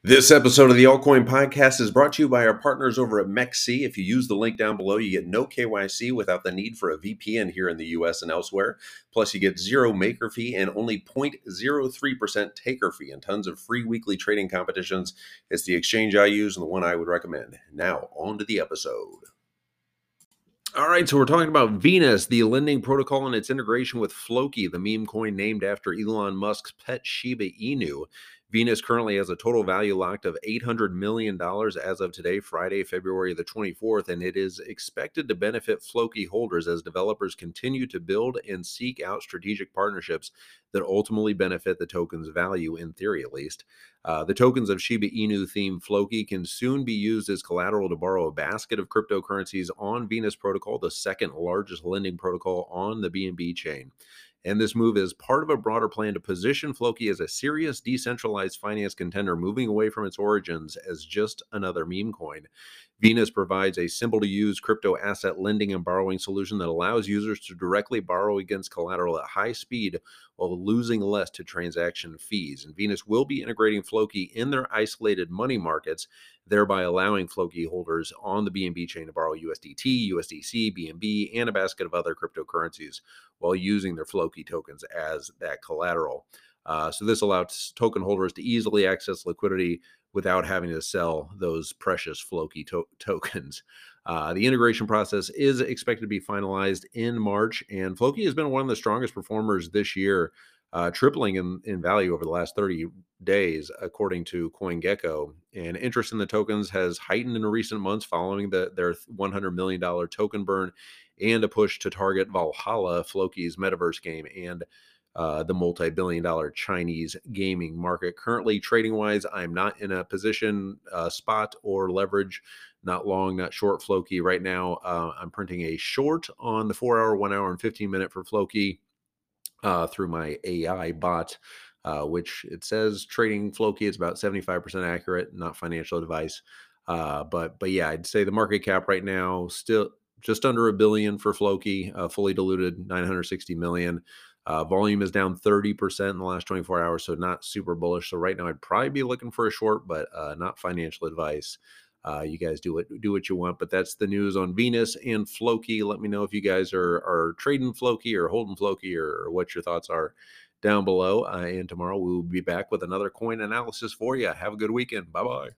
This episode of the Altcoin Podcast is brought to you by our partners over at MEXC. If you use the link down below, you get no KYC without the need for a VPN here in the US and elsewhere. Plus, you get zero maker fee and only 0.03% taker fee and tons of free weekly trading competitions. It's the exchange I use and the one I would recommend. Now, on to the episode. All right, so we're talking about Venus, the lending protocol, and its integration with Floki, the meme coin named after Elon Musk's pet Shiba Inu. Venus currently has a total value locked of $800 million as of today, Friday, February the 24th, and it is expected to benefit Floki holders as developers continue to build and seek out strategic partnerships that ultimately benefit the token's value, in theory at least. The tokens of Shiba Inu themed Floki can soon be used as collateral to borrow a basket of cryptocurrencies on Venus Protocol, the second largest lending protocol on the BNB chain. And this move is part of a broader plan to position Floki as a serious decentralized finance contender, moving away from its origins as just another meme coin. Venus provides a simple to use crypto asset lending and borrowing solution that allows users to directly borrow against collateral at high speed while losing less to transaction fees. And Venus will be integrating Floki in their isolated money markets, thereby allowing Floki holders on the BNB chain to borrow USDT, USDC, BNB, and a basket of other cryptocurrencies while using their Floki tokens as that collateral. So this allows token holders to easily access liquidity without having to sell those precious Floki tokens. The integration process is expected to be finalized in March, and Floki has been one of the strongest performers this year, tripling in value over the last 30 days, according to CoinGecko. And interest in the tokens has heightened in recent months following their $100 million token burn and a push to target Valhalla, Floki's metaverse game, and the multi-billion-dollar Chinese gaming market. Currently, trading-wise, I'm not in a position, spot or leverage, not long, not short Floki right now. I'm printing a short on the 4-hour, 1 hour, and 15-minute for Floki through my AI bot, which it says trading Floki is about 75% accurate, not financial advice. But yeah, I'd say the market cap right now still just under $1 billion for Floki, fully diluted 960 million. Volume is down 30% in the last 24 hours, so not super bullish. So right now, I'd probably be looking for a short, but not financial advice. You guys do what you want, but that's the news on Venus and Floki. Let me know if you guys are trading Floki or holding Floki, or what your thoughts are down below. And tomorrow we will be back with another coin analysis for you. Have a good weekend. Bye bye.